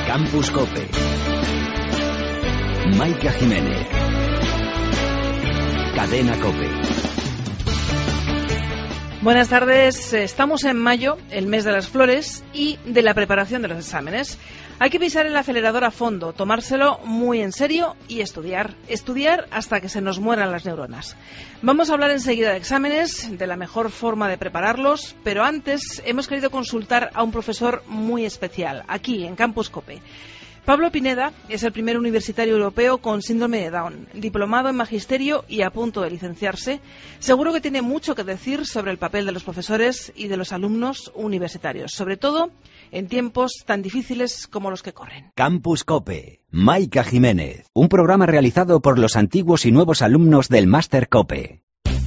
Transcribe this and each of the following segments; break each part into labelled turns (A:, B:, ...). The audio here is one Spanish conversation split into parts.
A: Campus Cope. Maika Jiménez. Cadena Cope.
B: Buenas tardes. Estamos en mayo, el mes de las flores y de la preparación de los exámenes. Hay que pisar el acelerador a fondo, tomárselo muy en serio y estudiar. Estudiar hasta que se nos mueran las neuronas. Vamos a hablar enseguida de exámenes, de la mejor forma de prepararlos, pero antes hemos querido consultar a un profesor muy especial, aquí en Campus Cope. Pablo Pineda es el primer universitario europeo con síndrome de Down, diplomado en magisterio y a punto de licenciarse. Seguro que tiene mucho que decir sobre el papel de los profesores y de los alumnos universitarios, sobre todo en tiempos tan difíciles como los que corren.
A: Campus Cope. Maika Jiménez. Un programa realizado por los antiguos y nuevos alumnos del Máster Cope.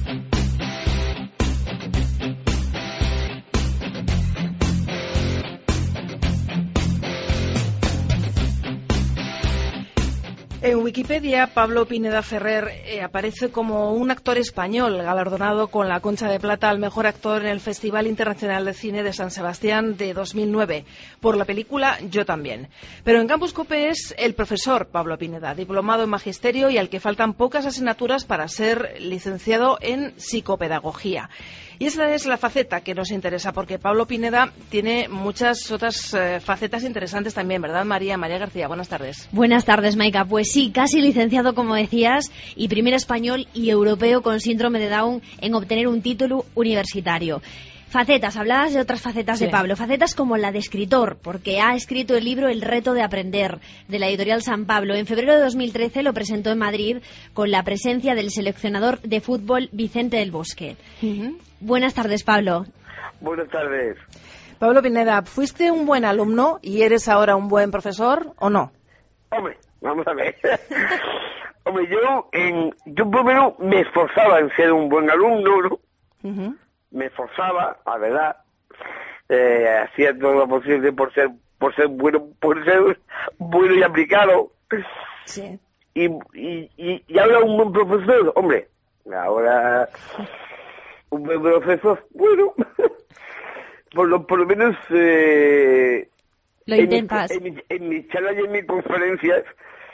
B: En Wikipedia, Pablo Pineda Ferrer aparece como un actor español galardonado con la Concha de Plata al mejor actor en el Festival Internacional de Cine de San Sebastián de 2009 por la película Yo también. Pero en Campus Cope es el profesor Pablo Pineda, diplomado en magisterio y al que faltan pocas asignaturas para ser licenciado en psicopedagogía. Y esa es la faceta que nos interesa, porque Pablo Pineda tiene muchas otras facetas interesantes también, ¿verdad, María? María García, buenas tardes.
C: Buenas tardes, Maika. Pues sí, casi licenciado, como decías, y primer español y europeo con síndrome de Down en obtener un título universitario. Facetas, hablabas de otras facetas de Pablo, facetas como la de escritor, porque ha escrito el libro El reto de aprender, de la editorial San Pablo. En febrero de 2013 lo presentó en Madrid con la presencia del seleccionador de fútbol Vicente del Bosque. Buenas tardes, Pablo.
D: Buenas tardes.
B: Pablo Pineda, ¿fuiste un buen alumno y eres ahora un buen profesor o no?
D: Hombre, vamos a ver. Hombre, yo primero me esforzaba en ser un buen alumno, ¿no? Me esforzaba, la verdad, hacía todo lo posible por ser bueno y aplicado.
B: Sí.
D: Y ahora un buen profesor, hombre, ahora un buen profesor, bueno, por lo menos
C: lo intentas.
D: En mis charlas y en mis conferencias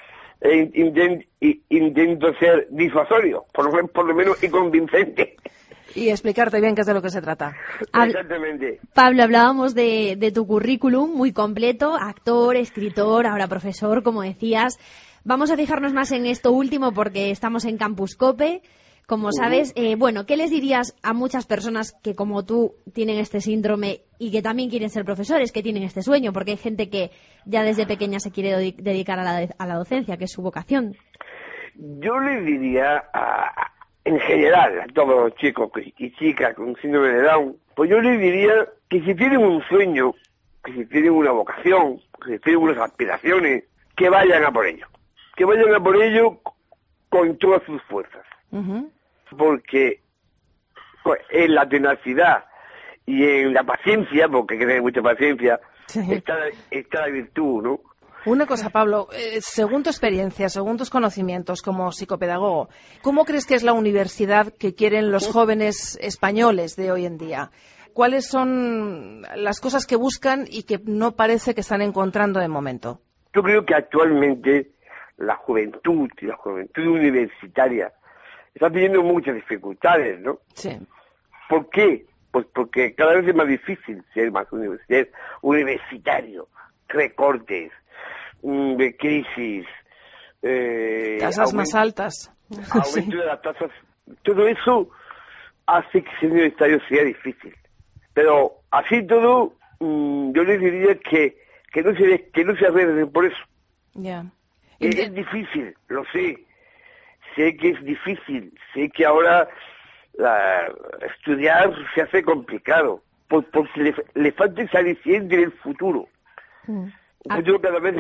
D: intento ser disuasorio, por lo menos y convincente.
B: Y explicarte bien qué es de lo que se trata.
D: Exactamente.
C: Pablo, hablábamos de tu currículum muy completo, actor, escritor, ahora profesor, como decías. Vamos a fijarnos más en esto último porque estamos en Campus Cope. Como sabes, ¿qué les dirías a muchas personas que como tú tienen este síndrome y que también quieren ser profesores, que tienen este sueño? Porque hay gente que ya desde pequeña se quiere dedicar a la docencia, que es su vocación.
D: Yo les diría en general a todos los chicos y chicas con síndrome de Down, pues yo les diría que si tienen un sueño, que si tienen una vocación, que si tienen unas aspiraciones, que vayan a por ello. Que vayan a por ello con todas sus fuerzas. Porque en la tenacidad y en la paciencia, porque hay que tener mucha paciencia, está la virtud, ¿no?
B: Una cosa, Pablo, según tu experiencia, según tus conocimientos como psicopedagogo, ¿cómo crees que es la universidad que quieren los jóvenes españoles de hoy en día? ¿Cuáles son las cosas que buscan y que no parece que están encontrando de momento?
D: Yo creo que actualmente la juventud y la juventud universitaria está teniendo muchas dificultades, ¿no?
B: Sí.
D: ¿Por qué? Pues porque cada vez es más difícil ser universitario, recortes, de crisis,
B: tasas más altas,
D: aumento de las tasas, todo eso hace que ser universitario sea difícil. Pero así todo, yo les diría que no se arriesguen por eso.
B: Ya.
D: Es difícil, lo sé. Sé que es difícil, sé que ahora estudiar se hace complicado, porque le falta ese aliciente en el futuro. Un futuro cada vez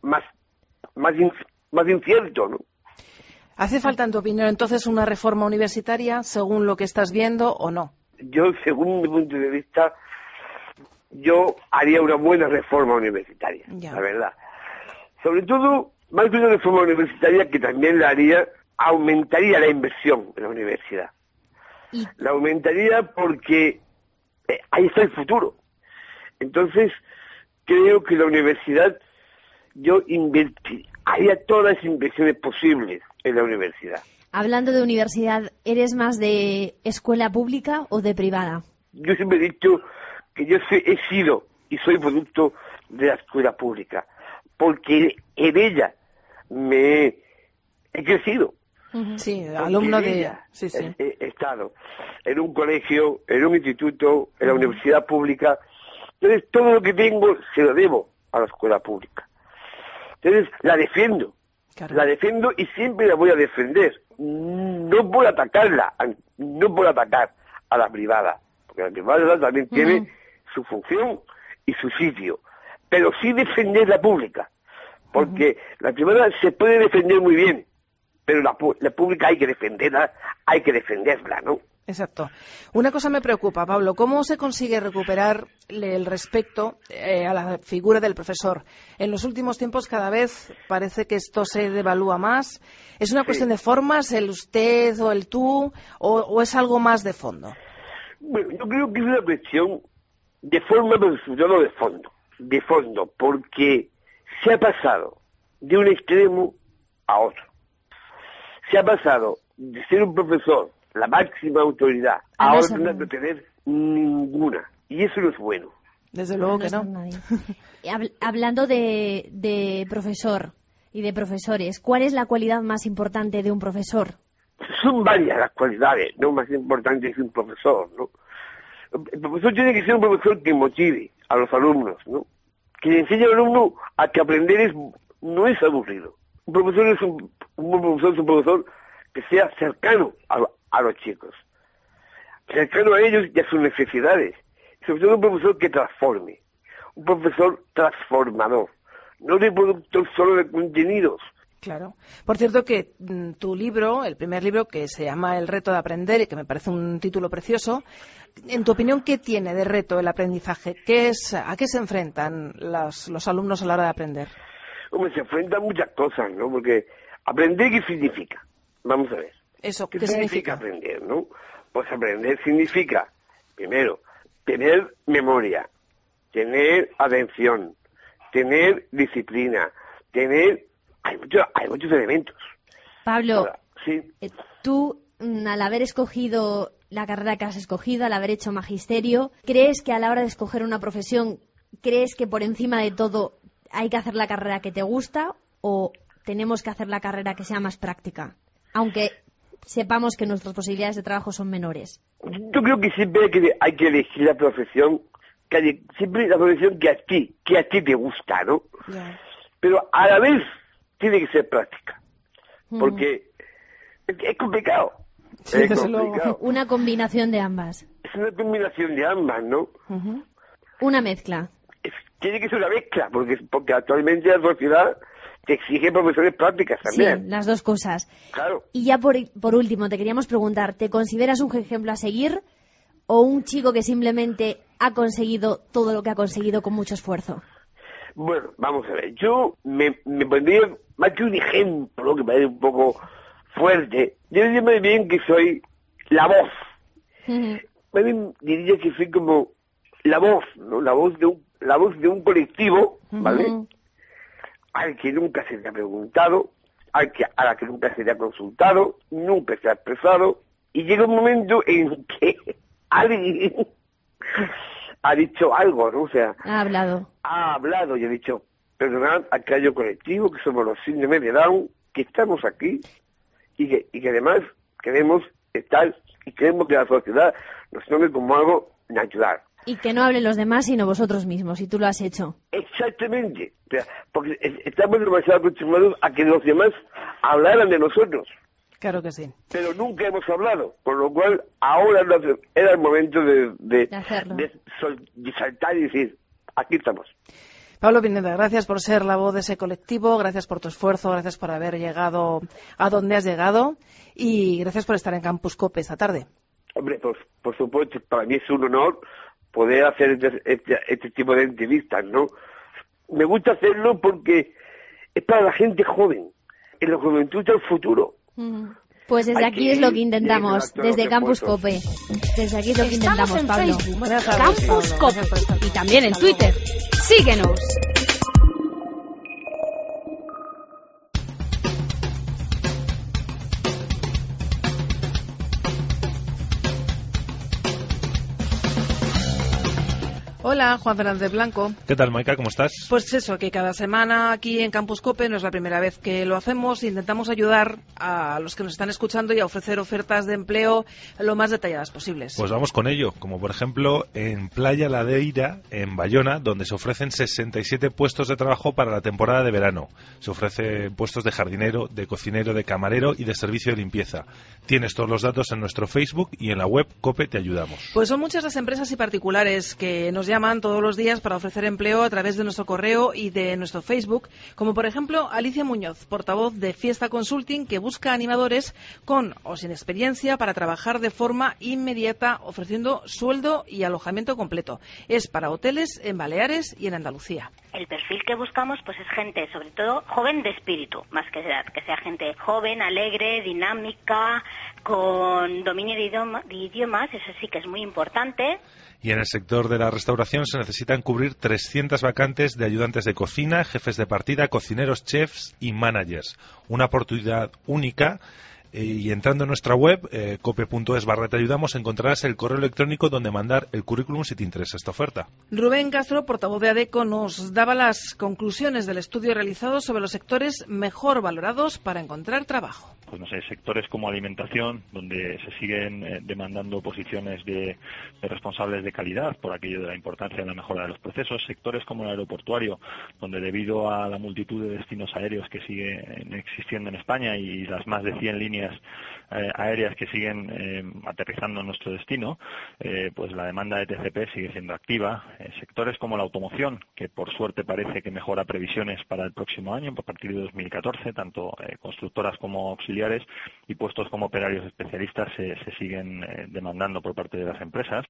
D: más incierto, ¿no?
B: ¿Hace falta, en tu opinión, entonces una reforma universitaria, según lo que estás viendo, o no?
D: Yo, según mi punto de vista, yo haría una buena reforma universitaria, la verdad. Sobre todo, más que una reforma universitaria que también aumentaría la inversión en la universidad. La aumentaría porque ahí está el futuro. Entonces, creo que la universidad yo haría todas las inversiones posibles en la universidad.
C: Hablando de universidad, ¿eres más de escuela pública o de privada?
D: Yo siempre he dicho que yo he sido y soy producto de la escuela pública, porque en ella me he crecido.
B: Sí, alumno de
D: ella.
B: Sí.
D: He estado en un colegio, en un instituto, en la universidad pública. Entonces, todo lo que tengo se lo debo a la escuela pública. Entonces, la defiendo. Claro. La defiendo y siempre la voy a defender. No por atacarla, no por atacar a la privada, porque la privada también tiene su función y su sitio, pero sí defender la pública, porque la privada se puede defender muy bien, pero la pública hay que defenderla, ¿no?
B: Exacto. Una cosa me preocupa, Pablo, ¿cómo se consigue recuperar el respeto a la figura del profesor? En los últimos tiempos cada vez parece que esto se devalúa más. ¿Es una cuestión de formas, el usted o el tú, o es algo más de fondo?
D: Bueno, yo creo que es una cuestión de forma, pero sobre todo de fondo, porque se ha pasado de un extremo a otro. Se ha pasado de ser un profesor, la máxima autoridad, ahora no hay que tener ninguna. Y eso no es bueno.
B: Desde luego que no.
C: Hablando de profesor y de profesores, ¿cuál es la cualidad más importante de un profesor?
D: Son varias las cualidades, no más importante que un profesor, ¿no? El profesor tiene que ser un profesor que motive a los alumnos, ¿no? Que le enseñe al alumno a que aprender no es aburrido. Un profesor es un profesor que sea cercano a los chicos, cercano a ellos y a sus necesidades. Sobre todo un profesor que transforme, un profesor transformador, no de productos solo de contenidos.
B: Claro. Por cierto que tu libro, el primer libro, que se llama El reto de aprender y que me parece un título precioso, en tu opinión, ¿qué tiene de reto el aprendizaje? ¿A qué se enfrentan los alumnos a la hora de aprender?
D: Hombre, se enfrentan muchas cosas, ¿no? Porque aprender, ¿qué significa? Vamos a ver.
B: Eso,
D: ¿Qué significa aprender, no? Pues aprender significa, primero, tener memoria, tener atención, tener disciplina, tener... Hay muchos elementos.
C: Pablo,
D: ahora, ¿sí?
C: Tú, al haber escogido la carrera que has escogido, al haber hecho magisterio, ¿crees que a la hora de escoger una profesión, crees que por encima de todo hay que hacer la carrera que te gusta o tenemos que hacer la carrera que sea más práctica? Aunque sepamos que nuestras posibilidades de trabajo son menores.
D: Yo creo que siempre hay que elegir la profesión, siempre la profesión que a ti te gusta, ¿no? Yeah. Pero a la vez tiene que ser práctica, porque es complicado.
C: Sí, es complicado. Una combinación de ambas.
D: Es una combinación de ambas, ¿no?
C: Una mezcla.
D: Tiene que ser una mezcla, porque actualmente la sociedad te exige profesores prácticas también.
C: Sí, las dos cosas.
D: Claro.
C: Y ya por último, te queríamos preguntar, ¿te consideras un ejemplo a seguir o un chico que simplemente ha conseguido todo lo que ha conseguido con mucho esfuerzo?
D: Bueno, vamos a ver, yo me pondría más que un ejemplo, que me parece un poco fuerte, yo diría más bien que soy la voz. Más bien diría que soy como la voz, ¿no? La voz de un colectivo, ¿vale? Al que nunca se le ha preguntado, a la que nunca se le ha consultado, nunca se ha expresado, y llega un momento en que alguien ha dicho algo, ¿no? O sea... Ha hablado y ha dicho, perdonad a aquello colectivo, que somos los síndromes de Down, que estamos aquí, y que además queremos estar, y queremos que la sociedad nos tome como algo natural.
C: Y que no hablen los demás, sino vosotros mismos, y tú lo has hecho.
D: Exactamente, o sea, porque estamos demasiado acostumbrados a que los demás hablaran de nosotros.
B: Claro que sí.
D: Pero nunca hemos hablado, por lo cual ahora era el momento de saltar y decir, aquí estamos.
B: Pablo Pineda, gracias por ser la voz de ese colectivo, gracias por tu esfuerzo, gracias por haber llegado a donde has llegado y gracias por estar en Campus COPE esta tarde.
D: Hombre, por supuesto, para mí es un honor poder hacer este tipo de entrevistas, ¿no? Me gusta hacerlo porque es para la gente joven, en la juventud del futuro.
C: Pues desde aquí es lo que intentamos, desde Campus COPE. Desde aquí es lo que intentamos, Pablo.
B: Campus COPE y también en Twitter. Síguenos. Hola, Juan Fernández Blanco.
E: ¿Qué tal, Maika? ¿Cómo estás?
B: Pues eso, que cada semana aquí en Campus Cope no es la primera vez que lo hacemos. Intentamos ayudar a los que nos están escuchando y a ofrecer ofertas de empleo lo más detalladas posibles.
E: Pues vamos con ello, como por ejemplo en Playa Ladeira, en Bayona, donde se ofrecen 67 puestos de trabajo para la temporada de verano. Se ofrecen puestos de jardinero, de cocinero, de camarero y de servicio de limpieza. Tienes todos los datos en nuestro Facebook y en la web Cope Te Ayudamos.
B: Pues son muchas las empresas y particulares que nos llaman todos los días para ofrecer empleo a través de nuestro correo y de nuestro Facebook, como por ejemplo Alicia Muñoz, portavoz de Fiesta Consulting, que busca animadores con o sin experiencia para trabajar de forma inmediata ofreciendo sueldo y alojamiento completo. Es para hoteles en Baleares y en Andalucía.
F: El perfil que buscamos pues es gente, sobre todo, joven de espíritu, más que sea gente joven, alegre, dinámica, con dominio de idiomas, eso sí que es muy importante.
E: Y en el sector de la restauración se necesitan cubrir 300 vacantes de ayudantes de cocina, jefes de partida, cocineros, chefs y managers. Una oportunidad única. Y entrando en nuestra web, cope.es/te ayudamos, encontrarás el correo electrónico donde mandar el currículum si te interesa esta oferta.
B: Rubén Castro, portavoz de ADECO, nos daba las conclusiones del estudio realizado sobre los sectores mejor valorados para encontrar trabajo.
G: Pues no sé, sectores como alimentación, donde se siguen demandando posiciones de responsables de calidad por aquello de la importancia de la mejora de los procesos. Sectores como el aeroportuario, donde debido a la multitud de destinos aéreos que siguen existiendo en España y las más de 100 líneas aéreas que siguen aterrizando en nuestro destino, pues la demanda de TCP sigue siendo activa. Sectores como la automoción, que por suerte parece que mejora previsiones para el próximo año, a partir de 2014, tanto constructoras como auxiliares, y puestos como operarios especialistas se siguen demandando por parte de las empresas.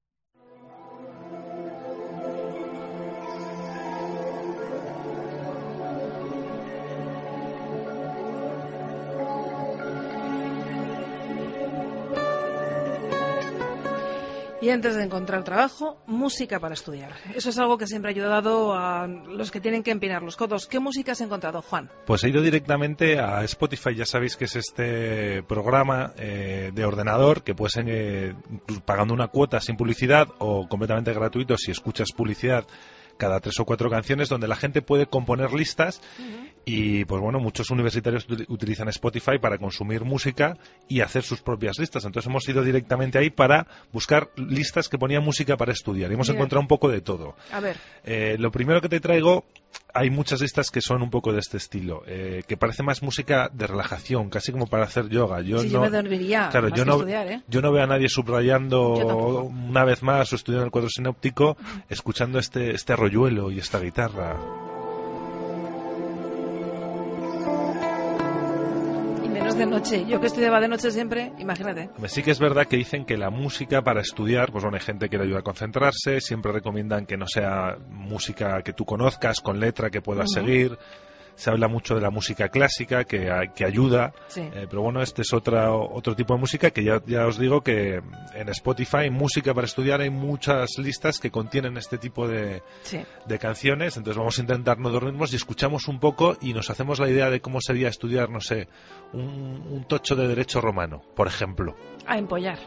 B: Y antes de encontrar trabajo, música para estudiar. Eso es algo que siempre ha ayudado a los que tienen que empinar los codos. ¿Qué música has encontrado, Juan?
E: Pues he ido directamente a Spotify. Ya sabéis que es este programa de ordenador que puedes pagando una cuota sin publicidad o completamente gratuito si escuchas publicidad cada 3 o 4 canciones, donde la gente puede componer listas. Y pues bueno, muchos universitarios utilizan Spotify para consumir música y hacer sus propias listas. Entonces hemos ido directamente ahí para buscar listas que ponían música para estudiar. Y hemos encontrado un poco de todo.
B: A ver.
E: Lo primero que te traigo, hay muchas listas que son un poco de este estilo, que parece más música de relajación, casi como para hacer yoga. Yo
B: me dormiría.
E: Claro,
B: más que estudiar,
E: yo no veo a nadie subrayando una vez más o estudiando el cuadro sinóptico, escuchando este arroyuelo y esta guitarra.
B: De noche. Yo que estudiaba de noche siempre, imagínate.
E: Sí que es verdad que dicen que la música para estudiar, pues bueno, hay gente que le ayuda a concentrarse, siempre recomiendan que no sea música que tú conozcas, con letra que puedas seguir. Se habla mucho de la música clásica, que ayuda, sí. Pero bueno, este es otro tipo de música que ya os digo que en Spotify, música para estudiar, hay muchas listas que contienen este tipo de canciones. Entonces vamos a intentar no dormirnos y escuchamos un poco y nos hacemos la idea de cómo sería estudiar, no sé, un tocho de derecho romano, por ejemplo.
B: A empollar.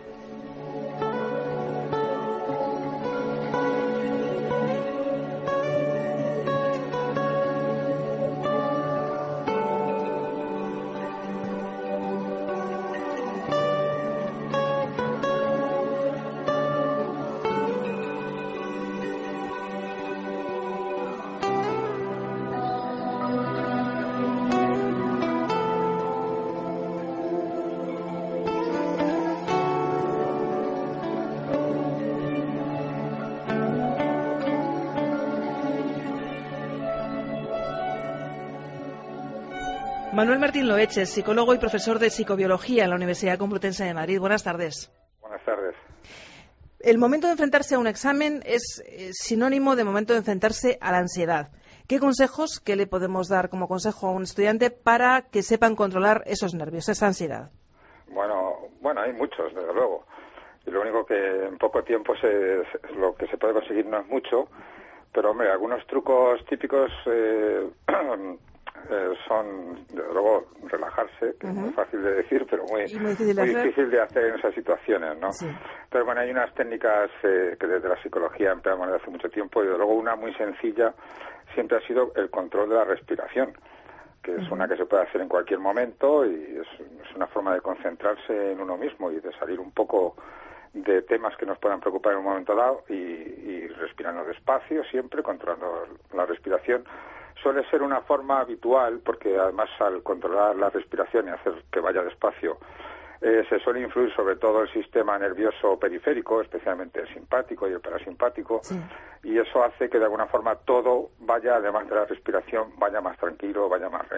B: Manuel Martín Loeche, psicólogo y profesor de psicobiología en la Universidad Complutense de Madrid. Buenas tardes.
H: Buenas tardes.
B: El momento de enfrentarse a un examen es sinónimo de momento de enfrentarse a la ansiedad. ¿Qué consejos le podemos dar como consejo a un estudiante para que sepan controlar esos nervios, esa ansiedad?
H: Bueno, hay muchos, desde luego. Y lo único que en poco tiempo lo que se puede conseguir no es mucho, pero hombre, algunos trucos típicos son, desde luego, relajarse, que es muy fácil de decir, pero muy difícil de hacer en esas situaciones, ¿no? Sí. Entonces, bueno, hay unas técnicas que desde la psicología empleamos desde hace mucho tiempo, y desde luego una muy sencilla siempre ha sido el control de la respiración, que es una que se puede hacer en cualquier momento, y es una forma de concentrarse en uno mismo y de salir un poco de temas que nos puedan preocupar en un momento dado, y respirando despacio, siempre controlando la respiración. Suele ser una forma habitual, porque además al controlar la respiración y hacer que vaya despacio, se suele influir sobre todo el sistema nervioso periférico, especialmente el simpático y el parasimpático, y eso hace que de alguna forma todo vaya, además de la respiración, vaya más tranquilo, vaya más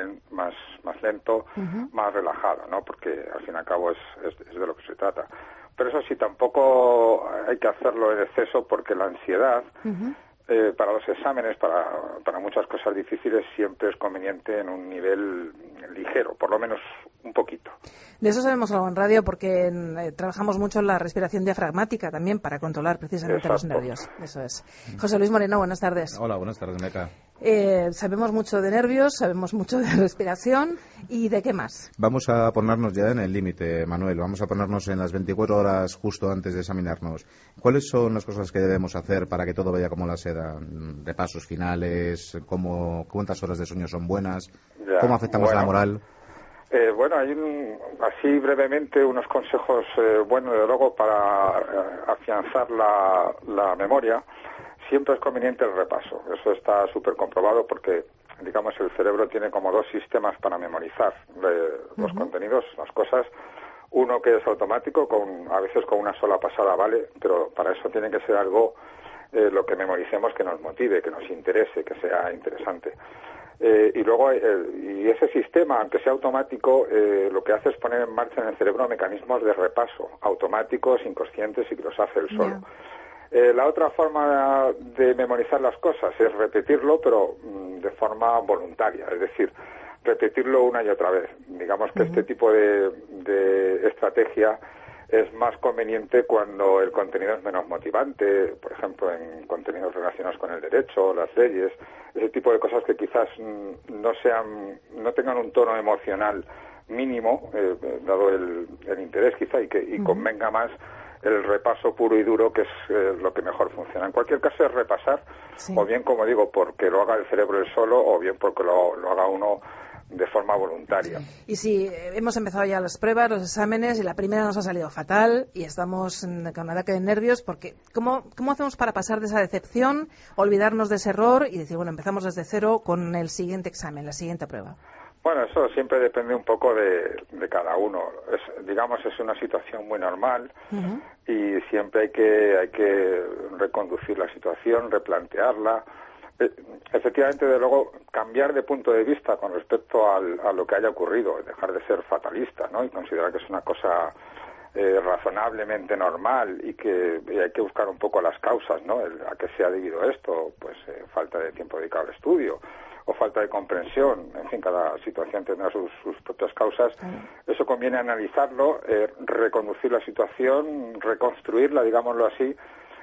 H: lento, más relajado, ¿no? Porque al fin y al cabo es de lo que se trata. Pero eso sí, tampoco hay que hacerlo en exceso, porque la ansiedad, para los exámenes, para muchas cosas difíciles, siempre es conveniente en un nivel ligero, por lo menos un poquito.
B: De eso sabemos algo en radio, porque trabajamos mucho en la respiración diafragmática también, para controlar precisamente los nervios. Eso es. José Luis Moreno, buenas tardes.
I: Hola, buenas tardes, Meca.
B: Sabemos mucho de nervios, sabemos mucho de respiración, ¿y de qué más?
I: Vamos a ponernos ya en el límite, Manuel. Vamos a ponernos en las 24 horas justo antes de examinarnos. ¿Cuáles son las cosas que debemos hacer para que todo vaya como la seda? Repasos finales, cuántas horas de sueño son buenas, cómo afectamos a la moral.
H: Bueno, hay así brevemente unos consejos buenos, de luego, para afianzar la memoria. Siempre es conveniente el repaso. Eso está súper comprobado, porque, digamos, el cerebro tiene como dos sistemas para memorizar los contenidos, las cosas. Uno que es automático, a veces con una sola pasada vale, pero para eso tiene que ser algo, lo que memoricemos, que nos motive, que nos interese, que sea interesante. Y luego, y ese sistema, aunque sea automático, lo que hace es poner en marcha en el cerebro mecanismos de repaso, automáticos, inconscientes, y que los hace él solo. La otra forma de memorizar las cosas es repetirlo, pero de forma voluntaria, es decir, repetirlo una y otra vez. Digamos que este tipo de estrategia es más conveniente cuando el contenido es menos motivante, por ejemplo, en contenidos relacionados con el derecho, las leyes, ese tipo de cosas que quizás no tengan un tono emocional mínimo, dado el interés quizá, y convenga más el repaso puro y duro, que es lo que mejor funciona. En cualquier caso, es repasar, o bien, como digo, porque lo haga el cerebro él solo, o bien porque lo haga uno de forma voluntaria.
B: Y si hemos empezado ya las pruebas, los exámenes, y la primera nos ha salido fatal y estamos con un ataque de nervios, porque ¿cómo hacemos para pasar de esa decepción, olvidarnos de ese error y decir, bueno, empezamos desde cero con el siguiente examen, la siguiente prueba?
H: Bueno, eso siempre depende un poco de cada uno. Es una situación muy normal, y siempre hay que reconducir la situación, replantearla. Efectivamente, de luego, cambiar de punto de vista con respecto a lo que haya ocurrido, dejar de ser fatalista, ¿no? Y considerar que es una cosa razonablemente normal, y que hay que buscar un poco las causas, ¿no? A qué se ha debido esto, pues falta de tiempo dedicado al estudio, o falta de comprensión. En fin, cada situación tendrá sus propias causas. Eso conviene analizarlo, reconducir la situación, reconstruirla, digámoslo así,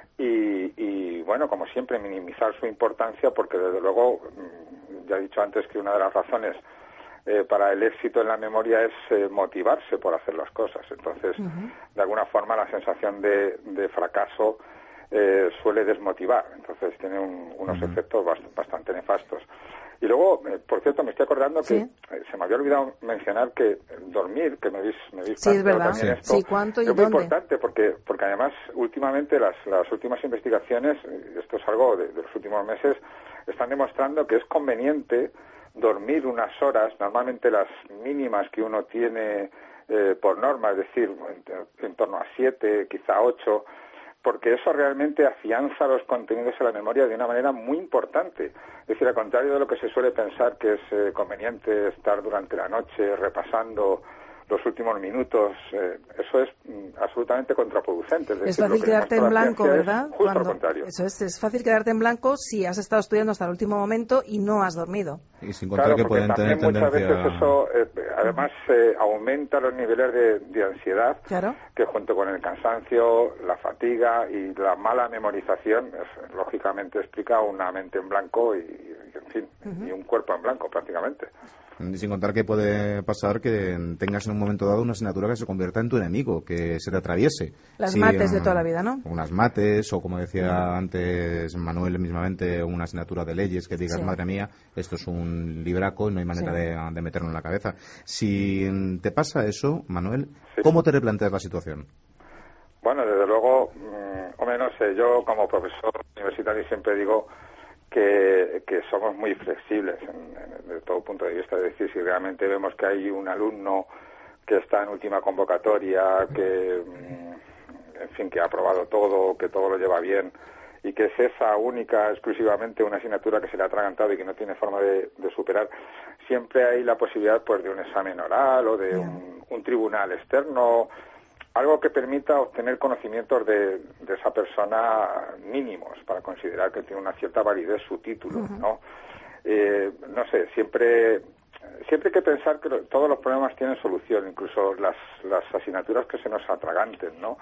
H: y bueno, como siempre, minimizar su importancia, porque desde luego, ya he dicho antes que una de las razones para el éxito en la memoria es motivarse por hacer las cosas. Entonces, de alguna forma, la sensación de fracaso suele desmotivar. Entonces tiene unos efectos bastante nefastos. Y luego, por cierto, me estoy acordando que se me había olvidado mencionar que dormir, que me habéis
B: es verdad.
H: También esto,
B: ¿cuánto y
H: es muy
B: dónde?
H: importante, porque además últimamente las últimas investigaciones, esto es algo de los últimos meses, están demostrando que es conveniente dormir unas horas, normalmente las mínimas que uno tiene por norma, es decir, en torno a 7, quizá 8, porque eso realmente afianza los contenidos en la memoria de una manera muy importante. Es decir, al contrario de lo que se suele pensar, que es conveniente estar durante la noche repasando los últimos minutos, eso es absolutamente contraproducente. Es decir,
B: fácil quedarte en blanco, ¿verdad?
H: Justo al contrario.
B: Eso es fácil quedarte en blanco si has estado estudiando hasta el último momento y no has dormido.
I: Y sin contar que pueden tener tendencia...
H: muchas veces eso, además, aumenta los niveles de ansiedad, que junto con el cansancio, la fatiga y la mala memorización, lógicamente explica una mente en blanco y en fin, y un cuerpo en blanco prácticamente.
I: Sin contar que puede pasar que tengas en un momento dado una asignatura que se convierta en tu enemigo, que se te atraviese.
B: Las mates de toda la vida, ¿no?
I: Unas mates, o como decía antes Manuel mismamente, una asignatura de leyes que digas, madre mía, esto es un libraco y no hay manera de meterlo en la cabeza. Si te pasa eso, Manuel, ¿cómo te replanteas la situación?
H: Bueno, desde luego, hombre, no sé, yo como profesor universitario siempre digo que somos muy flexibles desde todo punto de vista. Es decir, si realmente vemos que hay un alumno que está en última convocatoria, que, en fin, que ha aprobado todo, que todo lo lleva bien, y que es esa única, exclusivamente una asignatura que se le ha atragantado y que no tiene forma de superar, siempre hay la posibilidad pues de un examen oral o de un tribunal externo, algo que permita obtener conocimientos de esa persona mínimos para considerar que tiene una cierta validez su título, ¿no? No sé, siempre hay que pensar que todos los problemas tienen solución, incluso las asignaturas que se nos atraganten, ¿no?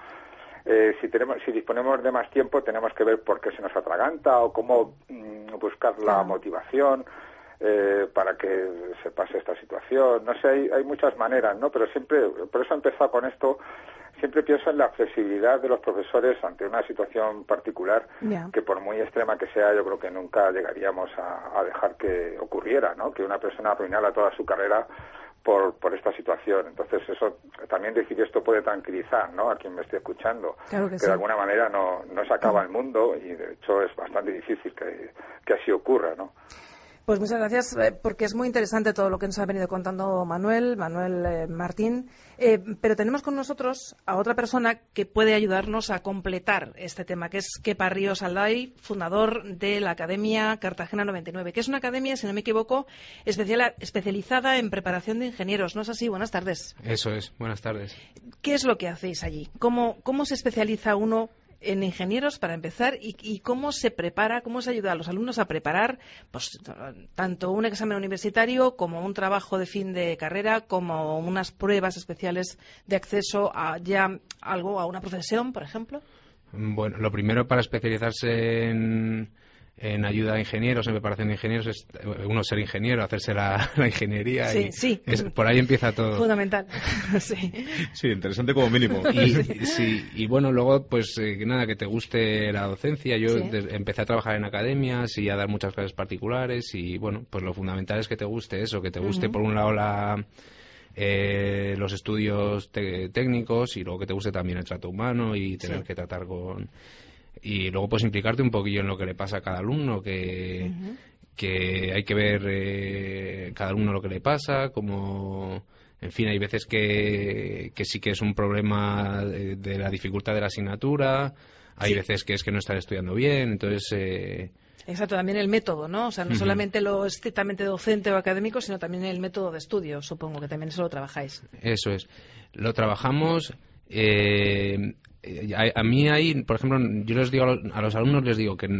H: Si disponemos de más tiempo, tenemos que ver por qué se nos atraganta o cómo buscar la motivación para que se pase esta situación. No sé, hay muchas maneras, ¿no? Pero siempre, por eso he empezado con esto, siempre pienso en la flexibilidad de los profesores ante una situación particular que por muy extrema que sea, yo creo que nunca llegaríamos a dejar que ocurriera, ¿no? Que una persona arruinara toda su carrera por esta situación. Entonces eso, también decir esto puede tranquilizar, ¿no?, a quien me esté escuchando,
B: claro que
H: de alguna manera no se acaba el mundo y de hecho es bastante difícil que así ocurra, ¿no?
B: Pues muchas gracias, porque es muy interesante todo lo que nos ha venido contando Manuel Martín, pero tenemos con nosotros a otra persona que puede ayudarnos a completar este tema, que es Kepa Ríos Alday, fundador de la Academia Cartagena 99, que es una academia, si no me equivoco, especializada en preparación de ingenieros. ¿No es así? Buenas tardes.
J: Eso es, buenas tardes.
B: ¿Qué es lo que hacéis allí? ¿Cómo se especializa uno en ingenieros, para empezar, y cómo se prepara, cómo se ayuda a los alumnos a preparar pues tanto un examen universitario como un trabajo de fin de carrera, como unas pruebas especiales de acceso a una profesión, por ejemplo?
J: Bueno, lo primero para especializarse en ayuda a ingenieros, en preparación de ingenieros, es uno ser ingeniero, hacerse la ingeniería.
B: Sí.
J: Por ahí empieza todo.
B: Fundamental. Sí,
I: interesante como mínimo.
J: Y bueno, luego, pues nada, que te guste la docencia. Yo empecé a trabajar en academias y a dar muchas clases particulares y bueno, pues lo fundamental es que te guste eso, que te guste por un lado los estudios técnicos y luego que te guste también el trato humano y tener que tratar con... Y luego pues implicarte un poquillo en lo que le pasa a cada alumno, que hay que ver cada alumno lo que le pasa, como... En fin, hay veces que sí que es un problema de la dificultad de la asignatura, hay veces que es que no están estudiando bien, entonces...
B: Exacto, también el método, ¿no? O sea, no solamente lo estrictamente docente o académico, sino también el método de estudio, supongo que también eso lo trabajáis.
J: Eso es. Lo trabajamos... a mí hay, por ejemplo, yo les digo a los alumnos, les digo que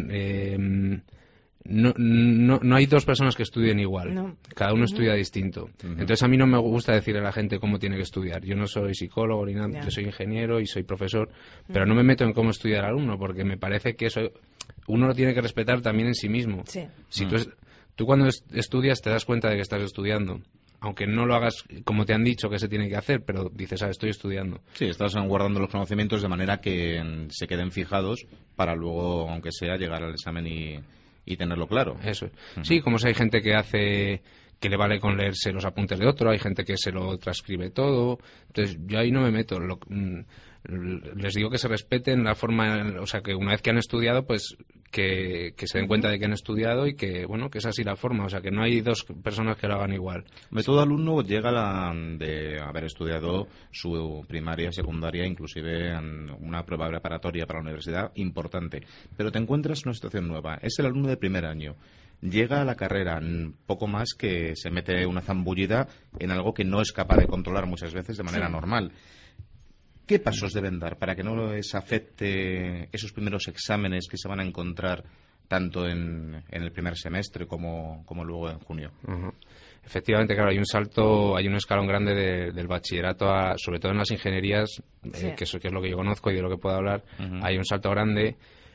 J: no hay dos personas que estudien igual. No. Cada uno estudia distinto. Entonces a mí no me gusta decirle a la gente cómo tiene que estudiar. Yo no soy psicólogo ni nada, yo soy ingeniero y soy profesor, pero no me meto en cómo estudia el alumno, porque me parece que eso uno lo tiene que respetar también en sí mismo. Sí. Si tú cuando estudias te das cuenta de que estás estudiando. Aunque no lo hagas como te han dicho que se tiene que hacer, pero dices, estoy estudiando.
I: Sí, estás guardando los conocimientos de manera que se queden fijados para luego, aunque sea, llegar al examen y tenerlo claro.
J: Eso. Sí, como si hay gente que hace... que le vale con leerse los apuntes de otro, hay gente que se lo transcribe todo. Entonces, yo ahí no me meto. Les digo que se respeten la forma, o sea, que una vez que han estudiado, pues que se den cuenta de que han estudiado y que, bueno, que es así la forma, o sea, que no hay dos personas que lo hagan igual.
I: Todo alumno llega de haber estudiado su primaria, secundaria, inclusive en una prueba preparatoria para la universidad importante, pero te encuentras en una situación nueva. Es el alumno de primer año. Llega a la carrera, poco más que se mete una zambullida en algo que no es capaz de controlar muchas veces de manera normal. ¿Qué pasos deben dar para que no les afecte esos primeros exámenes que se van a encontrar tanto en el primer semestre como luego en junio?
J: Efectivamente, claro, hay un escalón grande del bachillerato, sobre todo en las ingenierías, que es lo que yo conozco y de lo que puedo hablar, hay un salto grande.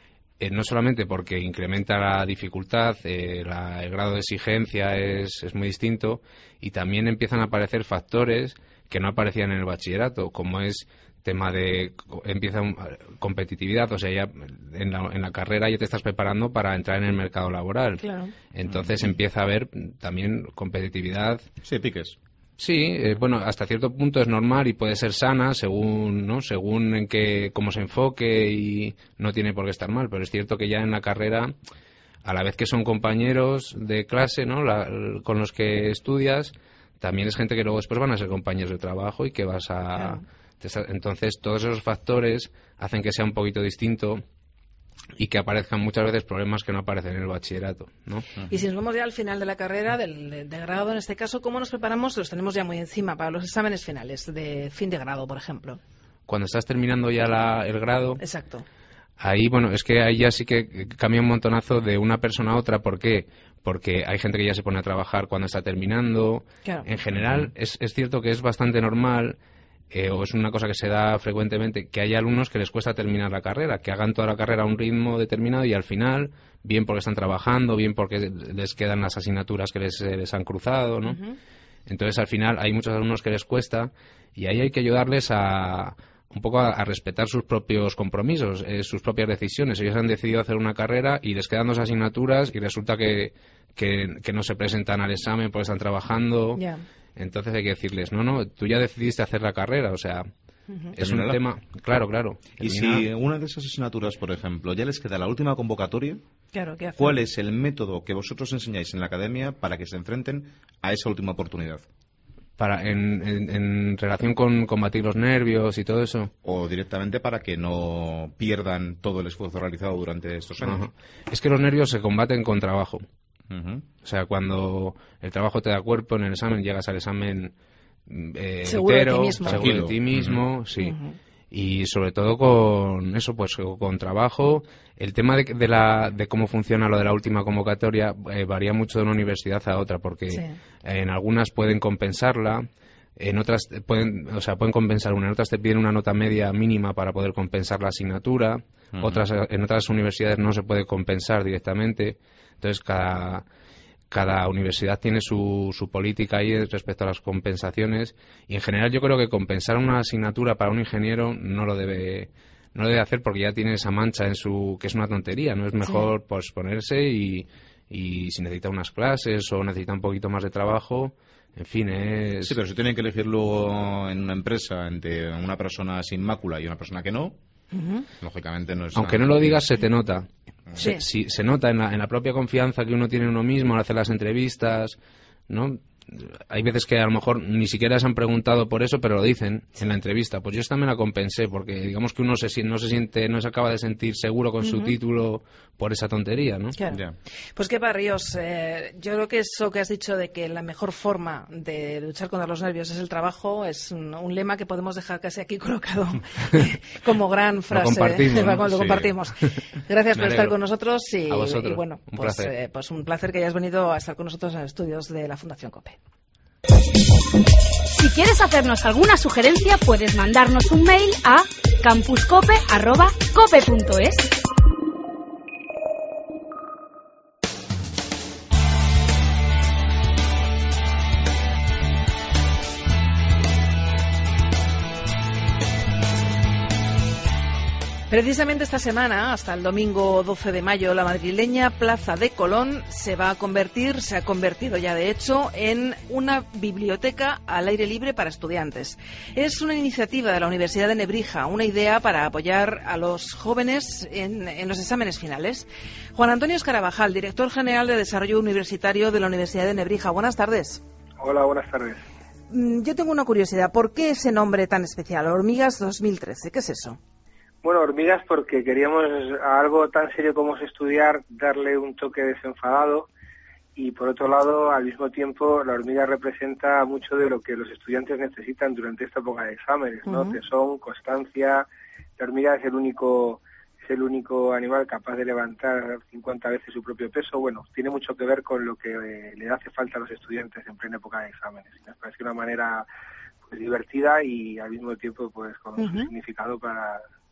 J: no solamente porque incrementa la dificultad, el grado de exigencia es muy distinto, y también empiezan a aparecer factores que no aparecían en el bachillerato, como es tema de competitividad, o sea, ya en la carrera ya te estás preparando para entrar en el mercado laboral.
B: Claro.
J: Entonces empieza a haber también competitividad.
I: Sí, piques.
J: Sí, bueno, hasta cierto punto es normal y puede ser sana según en cómo se enfoque, y no tiene por qué estar mal, pero es cierto que ya en la carrera, a la vez que son compañeros de clase, ¿no? Con los que estudias, también es gente que luego después van a ser compañeros de trabajo y que vas a... Claro. Entonces, todos esos factores hacen que sea un poquito distinto y que aparezcan muchas veces problemas que no aparecen en el bachillerato, ¿no?
B: Y si nos vamos ya al final de la carrera, de grado en este caso, ¿cómo nos preparamos? Los tenemos ya muy encima para los exámenes finales de fin de grado, por ejemplo.
J: Cuando estás terminando ya el grado...
B: Exacto.
J: Ahí, bueno, es que ahí ya sí que cambia un montonazo de una persona a otra. ¿Por qué? Porque hay gente que ya se pone a trabajar cuando está terminando.
B: Claro.
J: En general, es cierto que es bastante normal... o es una cosa que se da frecuentemente, que hay alumnos que les cuesta terminar la carrera, que hagan toda la carrera a un ritmo determinado y al final, bien porque están trabajando, bien porque les quedan las asignaturas que les han cruzado, ¿no? Uh-huh. Entonces, al final, hay muchos alumnos que les cuesta, y ahí hay que ayudarles un poco a respetar sus propios compromisos, sus propias decisiones. Ellos han decidido hacer una carrera y les quedan 2 asignaturas y resulta que no se presentan al examen porque están trabajando.
B: Yeah.
J: Entonces hay que decirles, no, tú ya decidiste hacer la carrera, o sea, es un tema... Claro.
I: Y si una de esas asignaturas, por ejemplo, ya les queda la última convocatoria,
B: claro, ¿qué hacen?
I: ¿Cuál es el método que vosotros enseñáis en la academia para que se enfrenten a esa última oportunidad?
J: En relación con combatir los nervios y todo eso.
I: O directamente para que no pierdan todo el esfuerzo realizado durante estos años.
J: Uh-huh. Es que los nervios se combaten con trabajo. O sea, cuando el trabajo te da cuerpo en el examen, llegas al examen
B: seguro
J: entero,
B: seguro
J: de ti mismo,
B: uh-huh.
J: Sí. Uh-huh. Y sobre todo con eso, pues con trabajo. El tema de cómo funciona lo de la última convocatoria varía mucho de una universidad a otra, porque sí. En algunas pueden compensarla, en otras pueden compensar una, en otras te piden una nota media mínima para poder compensar la asignatura, uh-huh. En otras universidades no se puede compensar directamente. Entonces, cada universidad tiene su política ahí respecto a las compensaciones, y en general yo creo que compensar una asignatura para un ingeniero no lo debe hacer, porque ya tiene esa mancha que es una tontería, ¿no? Es mejor sí. Posponerse y si necesita unas clases o necesita un poquito más de trabajo, en fin, es...
I: Sí, pero si tienen que elegir luego en una empresa entre una persona sin mácula y una persona que no, uh-huh. Lógicamente no es...
J: Aunque no lo digas, se te nota.
B: Sí.
J: Se nota en la propia confianza que uno tiene en uno mismo al hacer las entrevistas, ¿no? Hay veces que a lo mejor ni siquiera se han preguntado por eso, pero lo dicen en la entrevista. Pues yo esta me la compensé, porque digamos que uno no se acaba de sentir seguro con su título por esa tontería, ¿no?
B: Claro.
I: Yeah.
B: Pues Kepa Ríos, yo creo que eso que has dicho de que la mejor forma de luchar contra los nervios es el trabajo es un lema que podemos dejar casi aquí colocado como gran frase.
J: Lo compartimos, ¿no?
B: Lo compartimos. Gracias por estar con nosotros y bueno,
J: placer.
B: Pues un placer que hayas venido a estar con nosotros en los estudios de la Fundación COPE.
K: Si quieres hacernos alguna sugerencia, puedes mandarnos un mail a campuscope@cope.es.
B: Precisamente esta semana, hasta el domingo 12 de mayo, la madrileña Plaza de Colón se ha convertido ya de hecho, en una biblioteca al aire libre para estudiantes. Es una iniciativa de la Universidad de Nebrija, una idea para apoyar a los jóvenes en los exámenes finales. Juan Antonio Escarabajal, director general de Desarrollo Universitario de la Universidad de Nebrija. Buenas tardes.
L: Hola, buenas tardes.
B: Yo tengo una curiosidad. ¿Por qué ese nombre tan especial? Hormigas 2013. ¿Qué es eso?
L: Bueno, hormigas porque queríamos a algo tan serio como es estudiar darle un toque desenfadado, y por otro lado, al mismo tiempo, la hormiga representa mucho de lo que los estudiantes necesitan durante esta época de exámenes, ¿no? Uh-huh. Tesón, constancia. La hormiga es el único animal capaz de levantar 50 veces su propio peso. Bueno, tiene mucho que ver con lo que le hace falta a los estudiantes en plena época de exámenes. Nos parece una manera pues divertida y al mismo tiempo pues con un significado para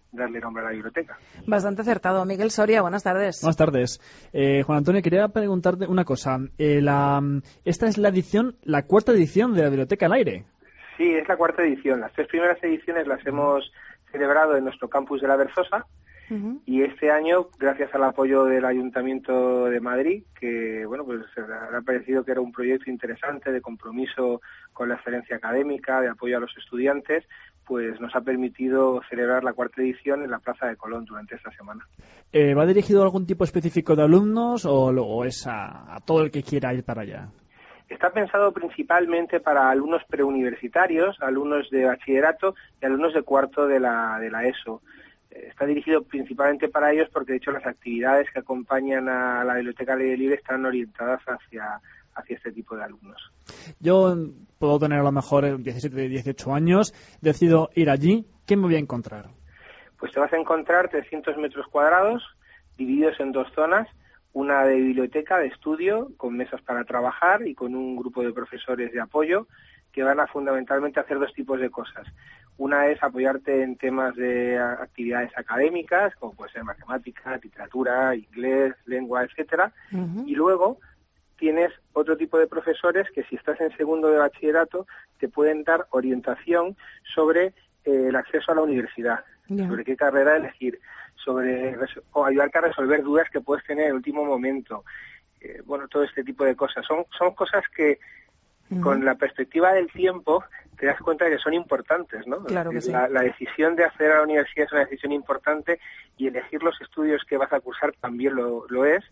L: darle nombre a la biblioteca.
B: Bastante acertado. Miguel Soria, buenas tardes.
M: Buenas tardes. Juan Antonio, quería preguntarte una cosa. Esta es la cuarta edición de la Biblioteca al Aire.
L: Sí, es la cuarta edición. Las 3 primeras ediciones las hemos celebrado en nuestro campus de la Versosa. Y este año, gracias al apoyo del Ayuntamiento de Madrid, que bueno, pues le ha parecido que era un proyecto interesante de compromiso con la excelencia académica, de apoyo a los estudiantes, pues nos ha permitido celebrar la cuarta edición en la Plaza de Colón durante esta semana.
M: ¿Va dirigido a algún tipo específico de alumnos o es a todo el que quiera ir para allá?
L: Está pensado principalmente para alumnos preuniversitarios, alumnos de bachillerato y alumnos de cuarto de la ESO. Está dirigido principalmente para ellos porque, de hecho, las actividades que acompañan a la Biblioteca al Aire Libre están orientadas hacia este tipo de alumnos.
M: Yo puedo tener a lo mejor 17, 18 años, decido ir allí. ¿Qué me voy a encontrar?
L: Pues te vas a encontrar 300 metros cuadrados divididos en 2 zonas, una de biblioteca, de estudio, con mesas para trabajar y con un grupo de profesores de apoyo que van a fundamentalmente hacer 2 tipos de cosas. Una es apoyarte en temas de actividades académicas, como puede ser matemáticas, literatura, inglés, lengua, etcétera. Y luego tienes otro tipo de profesores que, si estás en segundo de bachillerato, te pueden dar orientación sobre el acceso a la universidad, sobre qué carrera elegir, o ayudarte a resolver dudas que puedes tener en el último momento. Bueno, todo este tipo de cosas. Son cosas que, con la perspectiva del tiempo, te das cuenta de que son importantes, ¿no?
B: Claro que sí.
L: La decisión de acceder a la universidad es una decisión importante, y elegir los estudios que vas a cursar también lo es.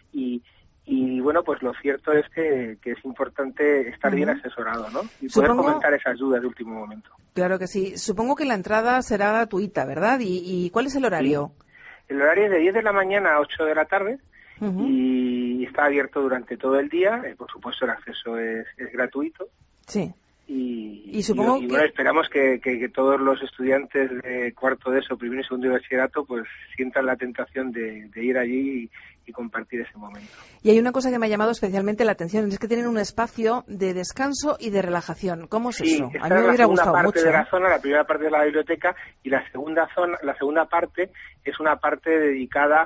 L: Y bueno, pues lo cierto es que es importante estar bien asesorado, ¿no? Y poder comentar esas dudas de último momento.
B: Claro que sí. Supongo que la entrada será gratuita, ¿verdad? ¿Y cuál es el horario?
L: Sí. El horario es de 10 de la mañana a 8 de la tarde. Y está abierto durante todo el día. Por supuesto, el acceso es gratuito.
B: Sí.
L: Y
B: supongo
L: bueno, esperamos que todos los estudiantes de cuarto de ESO, primero y segundo de bachillerato, pues sientan la tentación de ir allí y compartir ese momento.
B: Y hay una cosa que me ha llamado especialmente la atención, es que tienen un espacio de descanso y de relajación. ¿Cómo es eso? A mí me hubiera gustado mucho.
L: De la zona, la primera parte de la biblioteca, y la segunda parte es una parte dedicada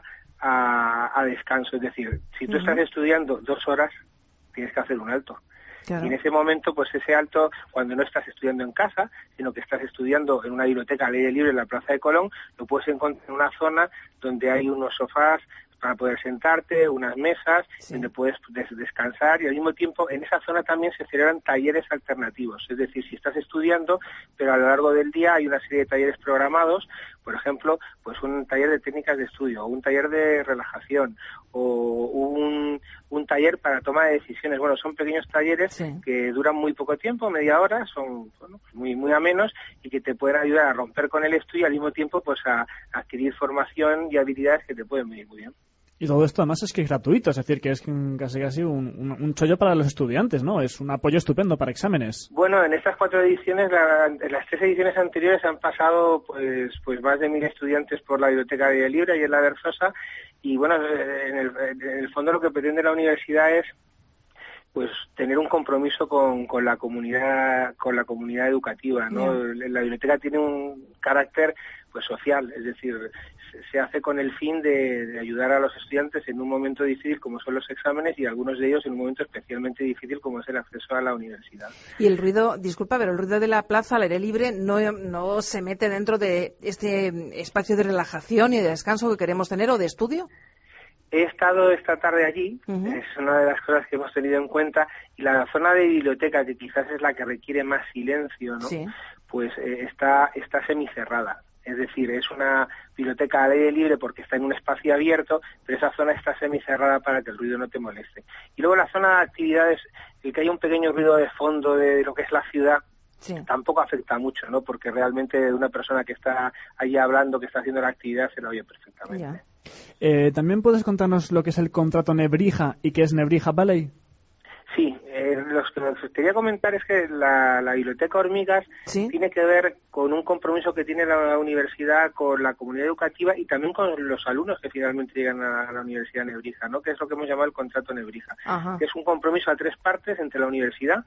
L: a descanso. Es decir, si tú estás estudiando 2 horas, tienes que hacer un alto. Claro. Y en ese momento, pues ese alto, cuando no estás estudiando en casa, sino que estás estudiando en una biblioteca al aire libre en la Plaza de Colón, lo puedes encontrar en una zona donde hay unos sofás para poder sentarte, unas mesas, donde puedes descansar, y al mismo tiempo en esa zona también se celebran talleres alternativos. Es decir, si estás estudiando, pero a lo largo del día hay una serie de talleres programados, por ejemplo, pues un taller de técnicas de estudio, o un taller de relajación, o un taller para toma de decisiones. Bueno, son pequeños talleres que duran muy poco tiempo, media hora, son muy amenos, y que te pueden ayudar a romper con el estudio y al mismo tiempo pues a adquirir formación y habilidades que te pueden venir muy bien.
M: Y todo esto además es que es gratuito, es decir, que es casi un chollo para los estudiantes, ¿no? Es un apoyo estupendo para exámenes.
L: Bueno, en estas 4 ediciones, en las 3 ediciones anteriores han pasado pues más de 1000 estudiantes por la Biblioteca al Aire Libre y en la Versosa, y bueno, en el fondo lo que pretende la universidad es pues tener un compromiso con la comunidad educativa, ¿no? La biblioteca tiene un carácter pues social, es decir, se hace con el fin de ayudar a los estudiantes en un momento difícil como son los exámenes, y algunos de ellos en un momento especialmente difícil como es el acceso a la universidad.
B: Y el ruido, disculpa, pero el ruido de la plaza al aire libre no se mete dentro de este espacio de relajación y de descanso que queremos tener, o de estudio.
L: He estado esta tarde allí, es una de las cosas que hemos tenido en cuenta, y la zona de biblioteca, que quizás es la que requiere más silencio, ¿no? Pues está semicerrada. Es decir, es una biblioteca al aire libre porque está en un espacio abierto, pero esa zona está semicerrada para que el ruido no te moleste. Y luego la zona de actividades, el que haya un pequeño ruido de fondo de lo que es la ciudad, tampoco afecta mucho, ¿no? Porque realmente una persona que está allí hablando, que está haciendo la actividad, se la oye perfectamente.
M: ¿También puedes contarnos lo que es el contrato Nebrija y qué es Nebrija Valley?
L: Sí, lo que os quería comentar es que la Biblioteca Hormigas tiene que ver con un compromiso que tiene la universidad con la comunidad educativa y también con los alumnos que finalmente llegan a la Universidad Nebrija, ¿no? Que es lo que hemos llamado el contrato Nebrija, que es un compromiso a 3 partes entre la universidad,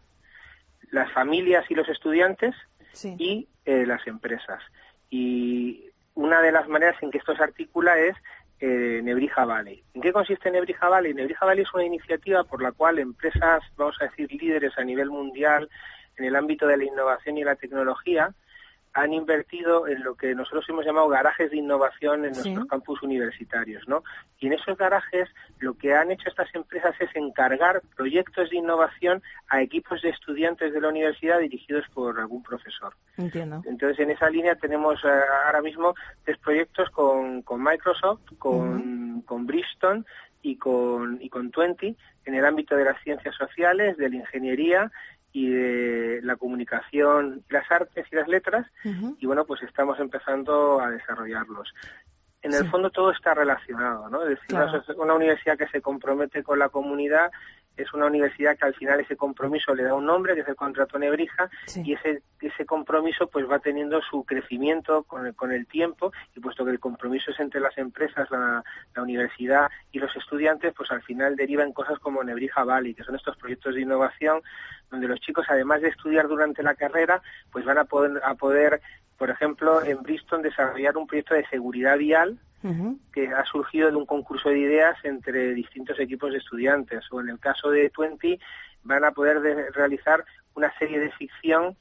L: las familias y los estudiantes y las empresas. Y una de las maneras en que esto se articula es Nebrija Valley. ¿En qué consiste Nebrija Valley? Nebrija Valley es una iniciativa por la cual empresas, vamos a decir, líderes a nivel mundial en el ámbito de la innovación y la tecnología han invertido en lo que nosotros hemos llamado garajes de innovación en nuestros campus universitarios, ¿no? Y en esos garajes lo que han hecho estas empresas es encargar proyectos de innovación a equipos de estudiantes de la universidad dirigidos por algún profesor.
B: Entiendo.
L: Entonces, en esa línea tenemos ahora mismo 3 proyectos con Microsoft, con Bristol y con 20 en el ámbito de las ciencias sociales, de la ingeniería y de la comunicación, las artes y las letras, y bueno, pues estamos empezando a desarrollarlos. En el fondo todo está relacionado, ¿no? Es decir, claro, una universidad que se compromete con la comunidad es una universidad que al final ese compromiso le da un nombre, que es el contrato Nebrija, y ese compromiso pues va teniendo su crecimiento con el tiempo, y puesto que el compromiso es entre las empresas, la universidad y los estudiantes, pues al final deriva en cosas como Nebrija Valley, que son estos proyectos de innovación donde los chicos, además de estudiar durante la carrera, pues van a poder, por ejemplo, en Bristol desarrollar un proyecto de seguridad vial que ha surgido de un concurso de ideas entre distintos equipos de estudiantes, o en el caso de 20 van a poder realizar una serie de ficción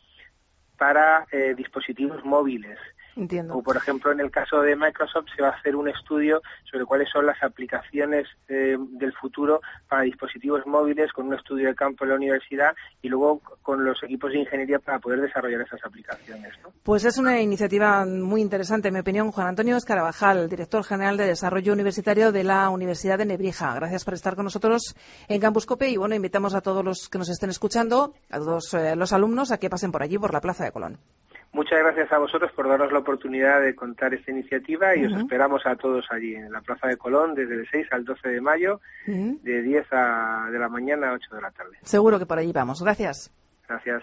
L: para dispositivos móviles.
B: Entiendo.
L: O, por ejemplo, en el caso de Microsoft se va a hacer un estudio sobre cuáles son las aplicaciones del futuro para dispositivos móviles, con un estudio de campo en la universidad y luego con los equipos de ingeniería para poder desarrollar esas aplicaciones, ¿no?
B: Pues es una iniciativa muy interesante, en mi opinión. Juan Antonio Escarabajal, director general de Desarrollo Universitario de la Universidad de Nebrija. Gracias por estar con nosotros en Campus COPE y, bueno, invitamos a todos los que nos estén escuchando, a todos los alumnos, a que pasen por allí, por la Plaza de Colón.
L: Muchas gracias a vosotros por darnos la oportunidad de contar esta iniciativa y os esperamos a todos allí en la Plaza de Colón desde el 6 al 12 de mayo, de 10 de la mañana a 8 de la tarde.
B: Seguro que por allí vamos. Gracias.
L: Gracias.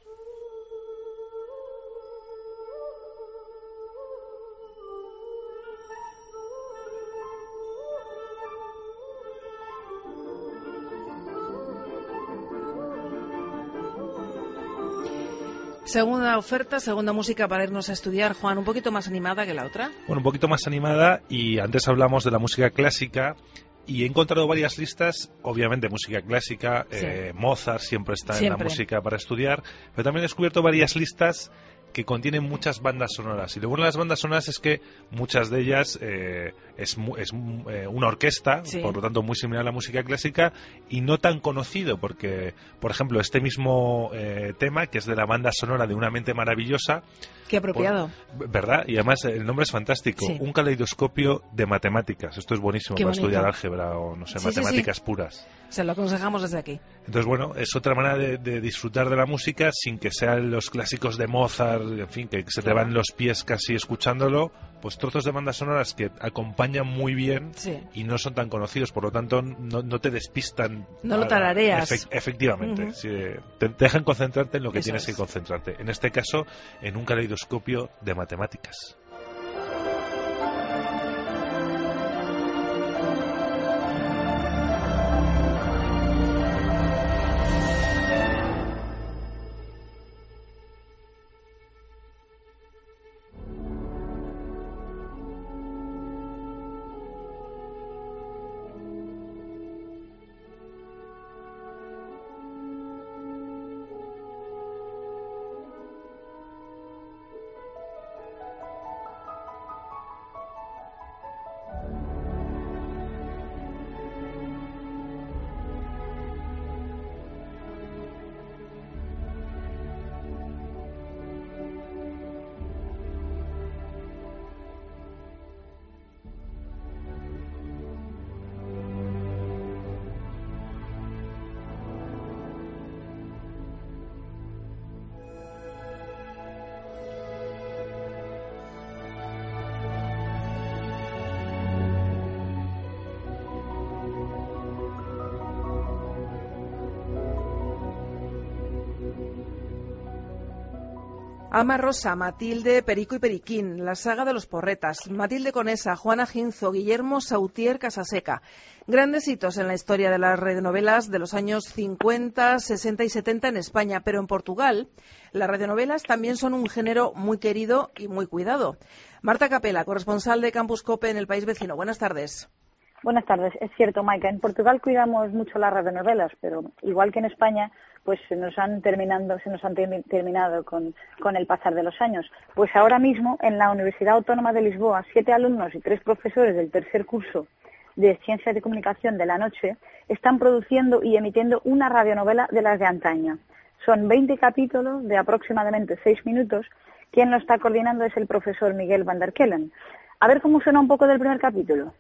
B: Segunda oferta, segunda música para irnos a estudiar. Juan, ¿un poquito más animada que la otra?
E: Bueno, un poquito más animada, y antes hablamos de la música clásica y he encontrado varias listas, obviamente música clásica, Mozart siempre está en la música para estudiar, pero también he descubierto varias listas que contienen muchas bandas sonoras. Y lo bueno de las bandas sonoras es que muchas de ellas es una orquesta, por lo tanto muy similar a la música clásica y no tan conocido, porque, por ejemplo, este mismo tema, que es de la banda sonora de Una mente maravillosa.
B: Qué apropiado.
E: ¿Verdad? Y además el nombre es fantástico. Un caleidoscopio de matemáticas. Esto es buenísimo para estudiar álgebra o, no sé, matemáticas puras.
B: Se lo aconsejamos desde aquí.
E: Entonces, bueno, es otra manera de disfrutar de la música sin que sean los clásicos de Mozart, en fin, que se te van los pies casi escuchándolo. Pues trozos de bandas sonoras que acompañan muy bien y no son tan conocidos, por lo tanto no te despistan.
B: No lo tarareas.
E: Efectivamente. Te dejan concentrarte en lo que tienes que concentrarte. En este caso, en un caleidoscopio de matemáticas.
B: Ama Rosa, Matilde, Perico y Periquín, La saga de los porretas, Matilde Conesa, Juana Ginzo, Guillermo Sautier Casaseca. Grandes hitos en la historia de las radionovelas de los años 50, 60 y 70 en España, pero en Portugal las radionovelas también son un género muy querido y muy cuidado. Marta Capela, corresponsal de Campus COPE en el país vecino. Buenas tardes.
N: Buenas tardes. Es cierto, Maika, en Portugal cuidamos mucho las radionovelas, pero igual que en España, pues se nos han terminado con el pasar de los años. Pues ahora mismo, en la Universidad Autónoma de Lisboa, 7 alumnos y 3 profesores del tercer curso de Ciencias de Comunicación de la Noche están produciendo y emitiendo una radionovela de las de antaño. Son 20 capítulos de aproximadamente 6 minutos. Quien lo está coordinando es el profesor Miguel van der Kellen. A ver cómo suena un poco del primer capítulo.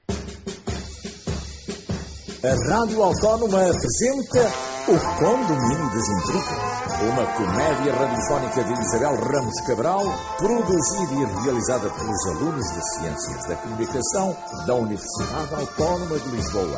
O: A Rádio Autónoma apresenta O Condomínio das Intrigas, uma comédia radiofónica de Isabel Ramos Cabral, produzida e realizada pelos alunos de Ciências da Comunicação da Universidade Autónoma de Lisboa.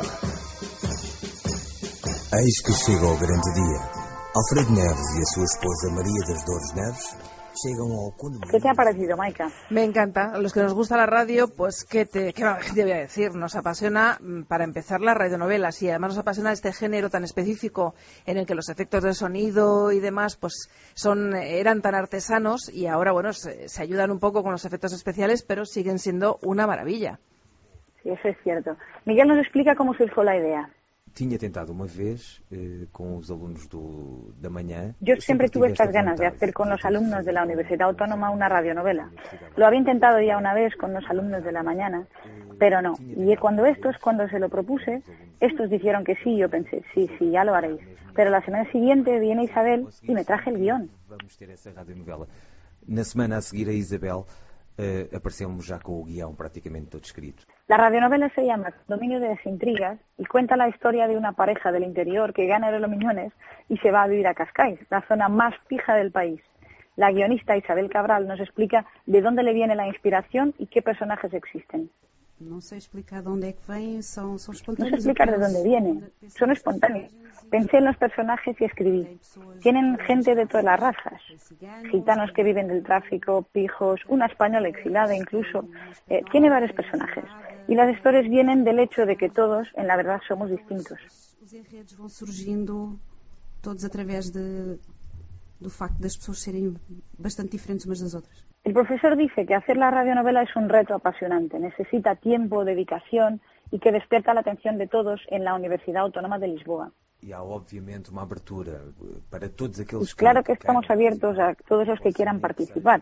P: Eis que chega o grande dia. Alfredo Neves e a sua esposa Maria das Dores Neves llegan ao condomínio.
N: ¿Qué te ha parecido, Maika?
B: Me encanta. A los que nos gusta la radio, pues ¿qué te voy a decir? Nos apasiona, para empezar, las radionovelas, y además nos apasiona este género tan específico en el que los efectos de sonido y demás pues eran tan artesanos, y ahora bueno se ayudan un poco con los efectos especiales, pero siguen siendo una maravilla.
N: Sí, eso es cierto. Miguel nos explica cómo surgió la idea.
Q: Tinha tentado uma vez com os alunos da manhã.
N: Yo siempre tuve estas ganas de hacer con los alumnos de la Universidad Autónoma una radionovela. Lo había intentado ya una vez con los alumnos de la mañana, pero no. Y cuando se lo propuse, estos dijeron que sí. Yo pensé, sí, ya lo haréis. Pero la semana siguiente viene Isabel y me traje el guión.
Q: Vamos ter essa radionovela. Na semana a seguir a Isabel aparecemos ya con el guión prácticamente todo escrito.
N: La radionovela se llama Dominio de las Intrigas y cuenta la historia de una pareja del interior que gana Euromillones y se va a vivir a Cascais, la zona más fija del país. La guionista Isabel Cabral nos explica de dónde le viene la inspiración y qué personajes existen.
R: No sé explicar de dónde vienen, son espontáneos.
N: No sé explicar de dónde vienen, son espontáneos. Pensé en los personajes y escribí. Tienen gente de todas las razas. Gitanos que viven del tráfico, pijos, una española exilada incluso. Tiene varios personajes. Y las historias vienen del hecho de que todos, en la verdad, somos distintos.
R: Los enredos van surgiendo todos a través do facto de las personas serem bastante diferentes unas de las otras.
N: El profesor dice que hacer la radionovela es un reto apasionante, necesita tiempo, dedicación y que despierta la atención de todos en la Universidad Autónoma de Lisboa.
Q: Y hay obviamente una abertura para todos aquellos
N: pues claro que estamos abiertos a todos los que quieran participar,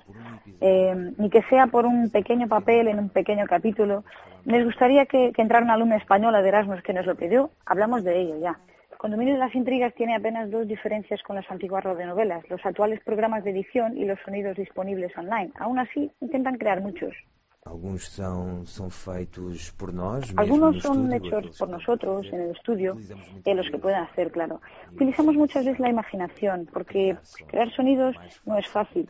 N: ni que sea por un pequeño papel en un pequeño capítulo. Les gustaría que entrara una alumna española de Erasmus que nos lo pidió, hablamos de ello ya. Condominio de las Intrigas tiene apenas 2 diferencias con las antiguas radionovelas, los actuales programas de edición y los sonidos disponibles online. Aún así, intentan crear muchos.
Q: Algunos son feitos por nós.
N: Algunos son hechos por nosotros en el estudio, los que pueden hacer, claro. Utilizamos muchas veces la imaginación, porque crear sonidos no es fácil.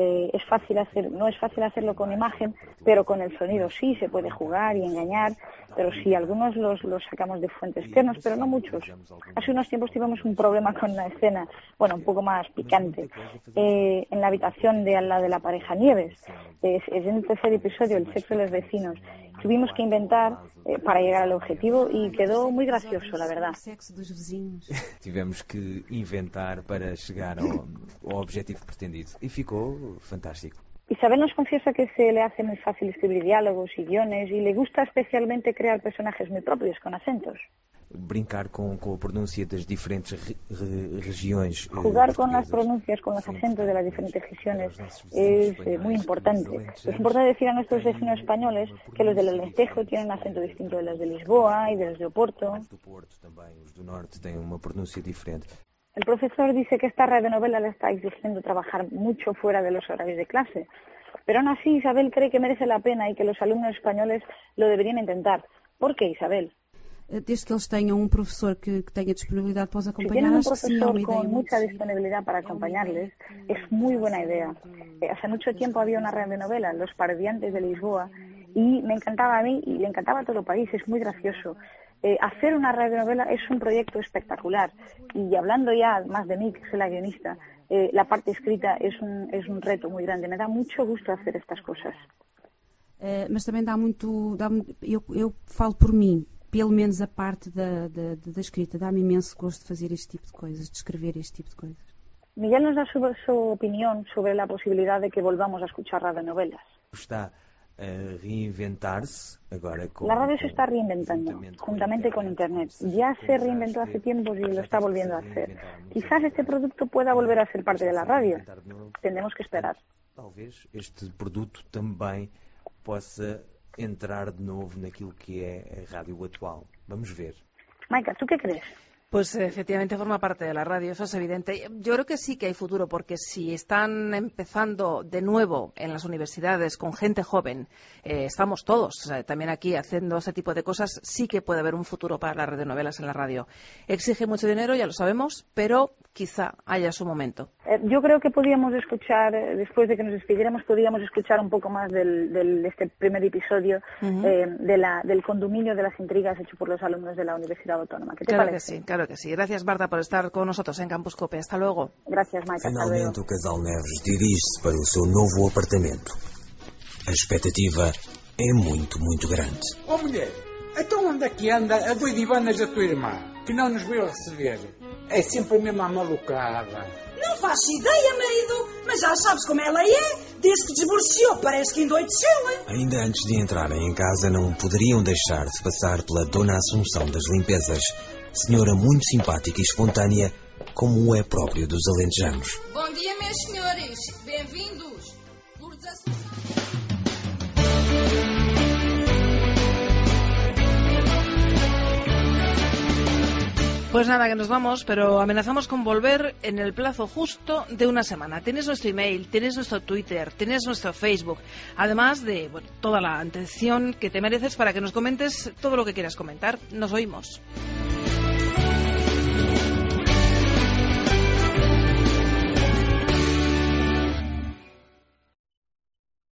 N: No es fácil hacerlo con imagen, pero con el sonido sí se puede jugar y engañar, pero sí, algunos los sacamos de fuentes externas, pero no muchos. Hace unos tiempos tuvimos un problema con una escena, un poco más picante, en la habitación de al lado de la pareja Nieves. Es en el tercer episodio, el sexo de los vecinos. Tuvimos que inventar para llegar al objetivo y quedó muy gracioso, la verdad.
Q: Tivemos que inventar para llegar ao objetivo pretendido y ficou fantástico.
N: Isabel nos confiesa que se le hace muy fácil escribir diálogos y guiones y le gusta especialmente crear personajes muy propios con acentos.
Q: Brincar con a pronúncia das diferentes regiões.
N: Jugar con las pronuncias, con los acentos de las diferentes regiones es muy importante. Es importante decir a nuestros vecinos españoles que los del Alentejo tienen un acento distinto de los de Lisboa y de los de Oporto.
Q: Los do norte tienen una pronuncia diferente.
N: El profesor dice que esta radionovela le está exigiendo trabajar mucho fuera de los horarios de clase. Pero aún así Isabel cree que merece la pena y que los alumnos españoles lo deberían intentar. ¿Por qué, Isabel?
R: Desde que ellos tengan un profesor que tenga disponibilidad para acompañarles.
N: Si tienen un profesor con mucha disponibilidad para acompañarles, es muy buena idea. Hace mucho tiempo había una radionovela, Los Parodiantes de Lisboa, y me encantaba a mí y le encantaba a todo el país, es muy gracioso. hacer una radionovela es un proyecto espectacular. Y hablando ya más de mí, que soy la guionista, la parte escrita es un reto muy grande. Me da mucho gusto hacer estas cosas.
R: Mas também eu falo por mim, pelo menos a parte da escrita, dá-me imenso gosto de fazer este tipo de coisas, de escrever este tipo de coisas.
N: Miguel nos da su opinión sobre la posibilidad de que volvamos a escuchar radionovelas.
Q: Está a reinventar-se agora con...
N: La radio se está reinventando, juntamente con Internet. Ya se reinventó hace tiempo y lo está volviendo a hacer. Quizás este producto pueda volver a ser parte de la radio. Tendremos que esperar.
Q: Talvez este produto também possa entrar de novo naquilo que é a rádio atual. Vamos ver.
N: Maika, ¿tú qué crees?
B: Pues efectivamente forma parte de la radio, eso es evidente. Yo creo que sí que hay futuro, porque si están empezando de nuevo en las universidades con gente joven, estamos todos también aquí haciendo ese tipo de cosas, sí que puede haber un futuro para las radionovelas en la radio. Exige mucho dinero, ya lo sabemos, pero quizá haya su momento.
N: Yo creo que podíamos escuchar, después de que nos despidiéramos, podíamos escuchar un poco más de este primer episodio del condominio de las intrigas hecho por los alumnos de la Universidad Autónoma. ¿Qué te parece?
B: Claro que sí. Gracias, Marta, por estar con nosotros en Campus Cope. Hasta luego.
N: Gracias, Maika.
P: Finalmente, o casal Neves dirige-se para o seu novo apartamento. A expectativa é muito, muito grande.
S: Ó mulher, então onde é que anda a doidivanas da tua irmã, que não nos veio receber? É sempre a mesma malucada.
T: Não faço ideia, marido, mas já sabes como ela é. Desde que divorciou, parece que endoideceu.
P: Ainda antes de entrarem em casa, não poderiam deixar de passar pela Dona Assunção das Limpezas, senhora muito simpática e espontânea, como é próprio dos alentejanos.
T: Bom dia, meus senhores. Bem-vindos. Lourdes Assunção.
B: Pues nada, que nos vamos, pero amenazamos con volver en el plazo justo de una semana. Tienes nuestro email, tienes nuestro Twitter, tienes nuestro Facebook, además de toda la atención que te mereces para que nos comentes todo lo que quieras comentar. Nos oímos.